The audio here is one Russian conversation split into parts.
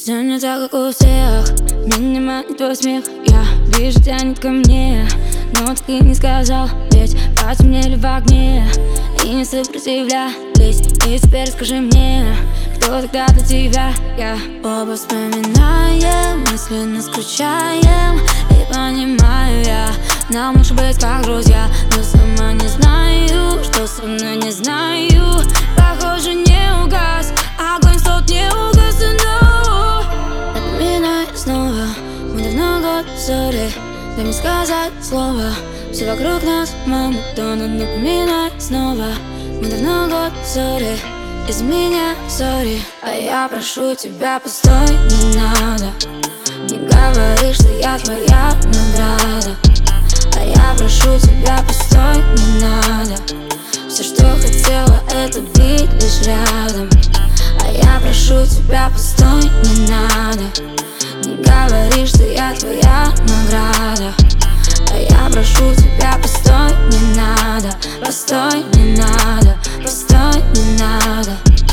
Все не так, как у всех. Меня не манит твой смех. Я вижу, тянет ко мне, но так и не сказал. Ведь потемнели в огне и не сопротивлялись. И теперь скажи мне, кто тогда для тебя? Я оба вспоминаем, мысленно скучаем. И понимаю я, нам лучше быть как друзья. Но сама не знаю, что со мной не знаю. Похоже, не угас огонь, тот не угас и снова. Напоминай снова, мы давно год ссоры. Дай мне сказать слово, все вокруг нас монотонно. Напоминай снова, мы давно год ссоры. Из меня сори, а я прошу тебя, постой, не надо. Не говори, что я твоя награда. А я прошу тебя, постой, не надо. Все, что хотела, это быть лишь рядом. А я прошу тебя, постой, не надо. Не говори, что я твоя награда. А я прошу тебя, постой, не надо. Постой, не надо. Постой, не надо.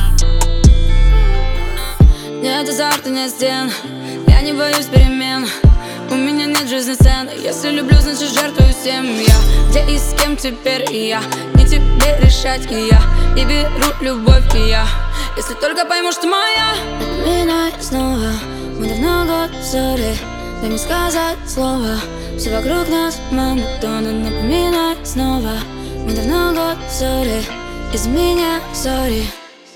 Нет азарта, нет стен. Я не боюсь перемен. У меня нет жизни цен. Если люблю, значит жертвую всем я. Где и с кем теперь и я. Не тебе решать и я. И беру любовь и я. Если только пойму, что моя. Напоминай снова, мы давно год ссоры. Дай мне сказать слово, все вокруг нас монотонно. Напоминай снова, мы давно год ссоры. Из меня сори.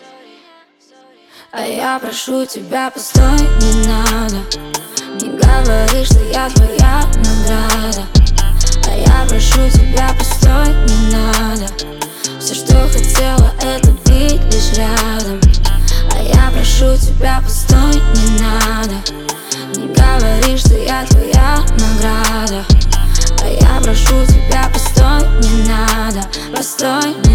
А я прошу тебя, постой, не надо. Не говори, что я твоя награда. А я прошу тебя, постой, не надо. Все, что хотела, это быть лишь рядом. А я прошу тебя, постой, не надо. Не говори, что я твоя награда. А я прошу тебя, постой, не надо. Постой.